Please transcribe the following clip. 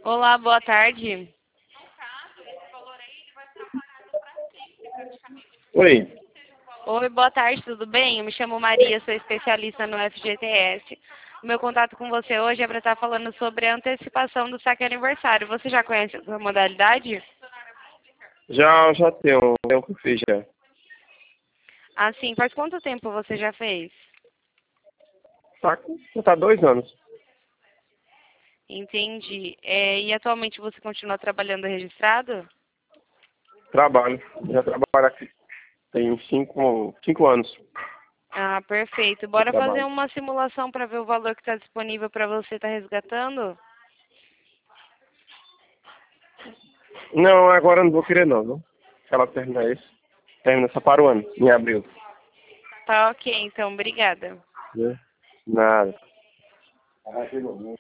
Olá, boa tarde. Oi, Oi, boa tarde, tudo bem? Eu me chamo Maria, sou especialista no FGTS. O meu contato com você hoje é para estar falando sobre a antecipação do saque aniversário. Você já conhece essa modalidade? já tenho que eu fiz já. Ah, sim. Faz quanto tempo você já fez? Já tá 2 anos. Entendi. E atualmente você continua trabalhando registrado? Trabalho. Já trabalho aqui. Tem cinco anos Ah, perfeito. de Bora fazer trabalho. uma simulação para ver o valor que está disponível para você estar resgatando? Não, agora não vou querer não, viu? Se ela terminar isso. Termina só para o ano, em abril. Tá ok, então. Obrigada. Né? Nada.